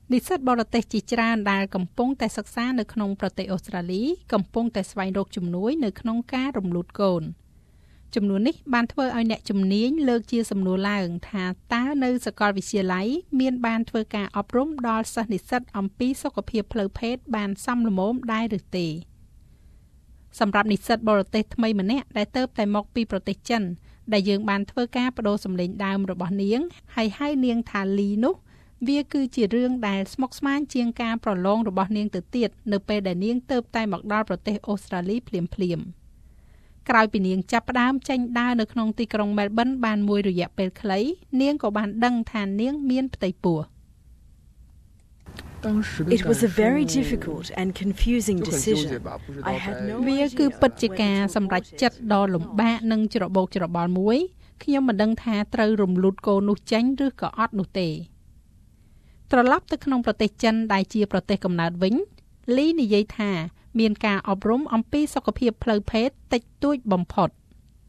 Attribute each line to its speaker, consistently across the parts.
Speaker 1: និស្សិតបរទេសជាច្រើនដែលកំពុងតែសិក្សានៅក្នុងប្រទេសអូស្ត្រាលីកំពុងតែស្វែងរកជំនួយនៅក្នុងការរំលូតកូនចំនួននេះបានធ្វើឲ្យអ្នកជំនាញលើកជាសំណួរឡើងថាតើនៅសាកលវិទ្យាល័យមានបានធ្វើការអប់រំដល់សិស្សនិស្សិតអំពីសុខភាពផ្លូវភេទបានសមល្មមដែរឬទេសម្រាប់និស្សិតបរទេសថ្មីម្នាក់ដែលទើបតែមកពីប្រទេសចិនដែលយើងបានធ្វើការបដូរសម្លេងដើមរបស់នាងហើយហៅនាងថាលីនោះវាគឺជារឿងដែលស្មុគស្មាញជាងការប្រឡងរបស់នាងទៅទៀតនៅពេលដែលនាងទើបតែមកដល់ប្រទេសអូស្ត្រាលីភ្លាមៗក្រោយពីនាងចាប់ផ្ដើមចេញដើរនៅក្នុងទីក្រុងមែលប៊នបានមួយរយៈពេលខ្លីនាងក៏បានដឹងថានាងមានផ្ទៃពោះ
Speaker 2: It was a very difficult and confusing decision. I had no
Speaker 1: វាគឺពិតជាការសម្រេចចិត្តដ៏លំបាកនិងច្របូកច្របល់មួយខ្ញុំមិនដឹងថាត្រូវរំលូតកូននោះចេញឬក៏អត់នោះទេត្រឡប់ទៅក្នុងប្រទេសចិនដែលជាប្រទេសកំណើតវិញលីនិយាយថាមានការអប់រំអំពីសុខភាពផ្លូវភេទតិចតួចបំផុត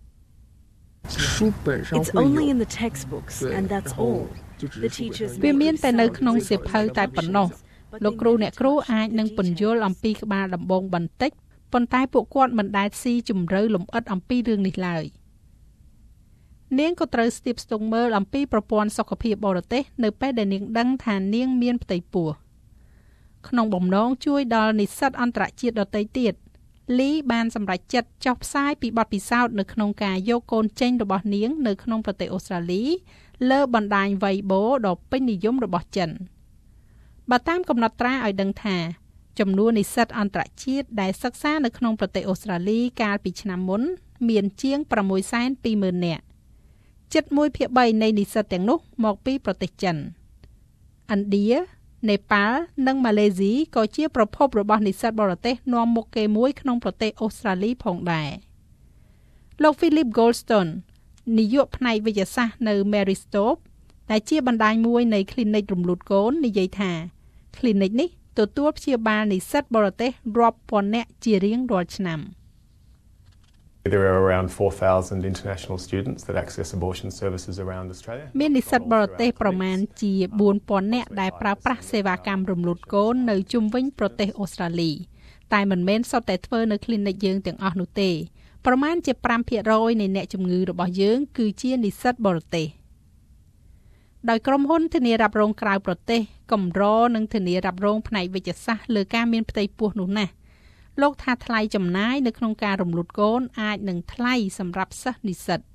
Speaker 2: It's only in the textbooks and that's all. The teachers
Speaker 1: វាមានតែនៅក្នុងសៀវភៅតែប៉ុណ្ណោះលោកគ្រូអ្នកគ្រូអាចនឹងពន្យល់អំពីក្បាលដំបងបន្តិចប៉ុន្តែពួកគាត់មិនដែលស៊ីជម្រៅលម្អិតអំពីរឿងនេះឡើយនាងក៏ត្រូវស្ទាបស្ទង់មើលអំពីប្រព័ន្ធសុខភាពបរទេសនៅពេលដែលនាងដឹងថានាងមានផ្ទៃពោះក្នុងបំណងជួយដល់និស្សិតអន្តរជាតិដទៃទៀតលីបានសម្រេចចិត្តចុះផ្សាយពីបទពិសោធន៍នៅក្នុងការយកកូនចេញរបស់នាងនៅក្នុងប្រទេសអូស្ត្រាលីលើបណ្ដាញ Weibo ដ៏ពេញនិយមរបស់ចិនបើតាមកំណត់ត្រាឲ្យដឹងថាចំនួននិស្សិតអន្តរជាតិដែលសិក្សានៅក្នុងប្រទេសអូស្ត្រាលីកាលពីឆ្នាំមុនមានជាង 620,000 នាក់ជិត 1/3 នៃនិស្សិតទាំងនោះមកពីប្រទេសចិនឥណ្ឌានេប៉ាល់និងម៉ាឡេស៊ីក៏ជាប្រភពរបស់និស្សិតបរទេសនាំមុខគេមួយក្នុងប្រទេសអូស្ត្រាលីផងដែរលោក Philip Goldstone នាយកផ្នែកវិទ្យាសាស្ត្រនៅ Maristop ដែលជាបណ្ដាញមួយនៃ clinic រំលូតកូននិយាយថា clinic នេះទទួលព្យាបាលនិស្សិតបរទេសរាប់ពាន់នាក់ជារៀងរាល់ឆ្នាំ
Speaker 3: There are around 4,000 international students that access abortion services around Australia.
Speaker 1: មាននិស្សិតបរទេសប្រមាណជា 4,000 នាក់ដែលប្រើប្រាស់សេវាកម្មរំលូតកូននៅជុំវិញប្រទេសអូស្ត្រាលីតែមិនមែនសុទ្ធតែធ្វើនៅ clinic យើងទាំងអស់នោះទេប្រមាណជា 5% នៃអ្នកជំងឺរបស់យើងគឺជានិស្សិតបរទេសដោយក្រុមហ៊ុនធានារ៉ាប់រងក្រៅប្រទេសកម្រនិងធានារ៉ាប់រងផ្នែកវិទ្យាសាស្ត្រលើការមានផ្ទៃពោះនោះណាស់លោកថាថ្លៃចំណាយនៅក្នុងការរំលូតកូនអាចនឹងថ្លៃសម្រាប់សិស្សនិស្សិត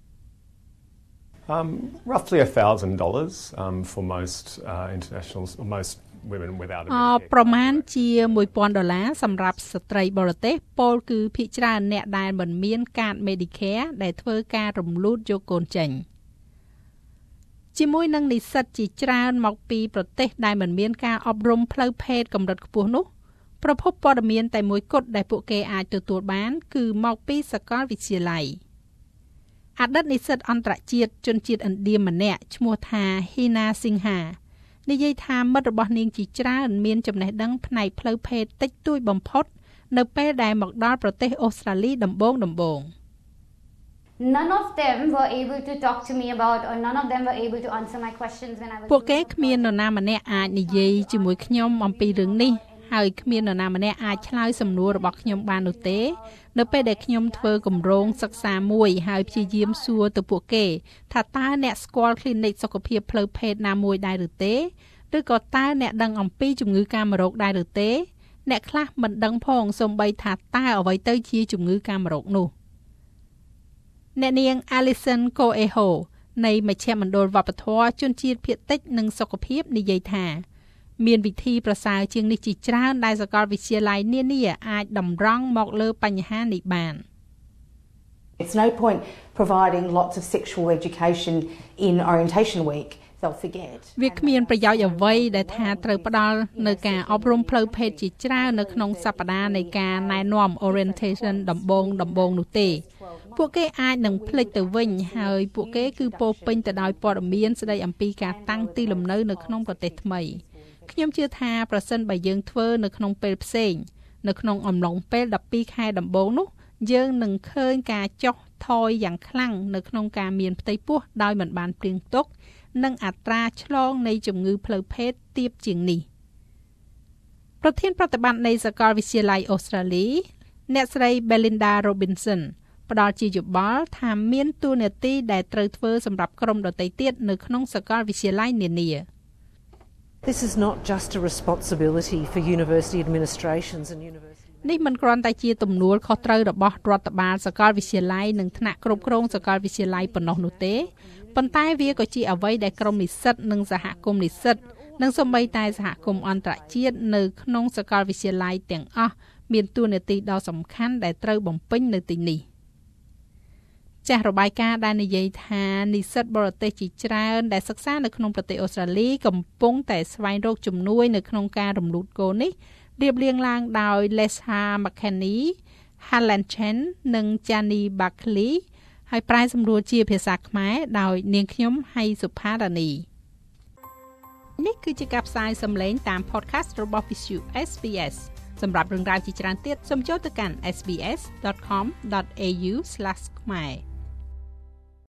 Speaker 3: Roughly $1,000 for most internationals or most women without a Medicare.
Speaker 1: ប្រមាណជា $1,000 សម្រាប់ស្ត្រីបរទេសពោលគឺភាគច្រើនអ្នកដែលមិនមានកាត Medicare ដែលធ្វើការរំលូតយកកូនចេញជាមួយនឹងនិស្សិតជាច្រើនមកពីប្រទេសដែលមិនមានការអប់រំផ្លូវភេទកម្រិតខ្ពស់នោះប្រភពព័ត៌មានតែមួយគត់ដែលពួកគេអាចទទួលបានគឺមកពីសាកលវិទ្យាល័យអតីតនិស្សិតអន្តរជាតិជនជាតិឥណ្ឌាម្នាក់ឈ្មោះថា Hina Singha និយាយថាមិត្តរបស់នាងជាច្រើនមានចំណេះដឹងផ្នែកផ្លូវភេទតិចតួចបំផុតនៅពេលដែលមកដល់ប្រទេសអូស្ត្រាលីដំបូង
Speaker 4: None of them were able to talk to me about or none of them were able to answer my questions when I was
Speaker 1: ពួកគេគ្មាននរណាម្នាក់អាចនិយាយជាមួយខ្ញុំអំពីរឿងនេះហើយគ្មាននរណាម្នាក់អាចឆ្លើយសំណួររបស់ខ្ញុំបាននោះទេនៅពេលដែលខ្ញុំធ្វើគម្រោងសិក្សាមួយហើយព្យាយាមសួរទៅពួកគេថាតើអ្នកស្គាល់ clinic សុខភាពផ្លូវភេទណាមួយដែរឬទេឬក៏តើអ្នកដឹងអំពីជំងឺកាមរោគដែរឬទេអ្នកខ្លះមិនដឹងផងសូម្បីថាតើអ្វីទៅជាជំងឺកាមរោគនោះអ្នកនាង Alison Coelho នៃមជ្ឈមណ្ឌលវប្បធម៌ជនជាតិភាគតិចនិងសុខភាពនិយាយថាមានវិធីប្រសើរជាងនេះជាច្រើនដែលសាកលវិទ្យាល័យនានាអាចតម្រង់មកលើបញ្ហានេះបាន
Speaker 5: It's no point providing lots of sexual education in orientation week. They'll forget.
Speaker 1: វាគ្មានប្រយោជន៍អ្វីដែលថាត្រូវផ្ដល់នៅការអប់រំផ្លូវភេទជាច្រើននៅក្នុងសប្តាហ៍នៃការណែនាំ orientation ដំបូងនោះទេពួកគេអាចនឹងភ្លេចទៅវិញហើយពួកគេគឺពោពេញទៅដោយព័ត៌មានស្ដីអំពីការតាំងទីលំនៅនៅក្នុងប្រទេសថ្មីខ្ញុំជឿថាប្រសិនបើយើងធ្វើនៅក្នុងពេលផ្សេងនៅក្នុងអំឡុងពេល12ខែដំបូងនោះយើងនឹងឃើញការចុះថយយ៉ាងខ្លាំងនៅក្នុងការមានផ្ទៃពោះដោយមិនបានព្រៀងទុកនិងអត្រាឆ្លងនៃជំងឺផ្លូវភេទទាបជាងនេះប្រធានប្រតិបត្តិនៃសាកលវិទ្យាល័យអូស្ត្រាលីអ្នកស្រី Belinda Robinson ផ្ដល់ជាយោបល់ថាមានតួនាទីដែលត្រូវធ្វើសម្រាប់ក្រុមដទៃទៀតនៅក្នុងសាកលវិទ្យាល័យនានា
Speaker 6: This is not just a responsibility for university administrations and universities.
Speaker 1: នេះមិនគ្រាន់តែជាទំនួលខុសត្រូវរបស់រដ្ឋបាលសាកលវិទ្យាល័យនិងថ្នាក់គ្រប់គ្រងសាកលវិទ្យាល័យប៉ុណ្ណោះនោះទេប៉ុន្តែវាក៏ជាអ្វីដែលក្រុមនិស្សិតនិងសហគមន៍និស្សិតនិងសូម្បីតែសហគមន៍អន្តរជាតិនៅក្នុងសាកលវិទ្យាល័យទាំងអស់មានតួនាទីដ៏សំខាន់ដែលត្រូវបំពេញនៅទីនេះចាស់របាយការណ៍ដែលនិយាយថានិស្សិតបរទេសជាច្រើនដែលសិក្សានៅក្នុងប្រទេសអូស្ត្រាលីកំពុងតែស្វែងរកជំនួយនៅក្នុងការរំលូតកូននេះរៀបរៀងឡើងដោយ Lesha McKenney, Helen Chen និង Jani Buckley ហើយប្រែសម្រួលជាភាសាខ្មែរដោយនាងខ្ញុំហៃសុផារ៉ានីនេះគឺជាការផ្សាយសំឡេងតាម podcast របស់ Visu SBS សម្រាប់រឿងរ៉ាវជាច្រើនទៀតសូមចូលទៅកាន់ sbs.com.au/khmer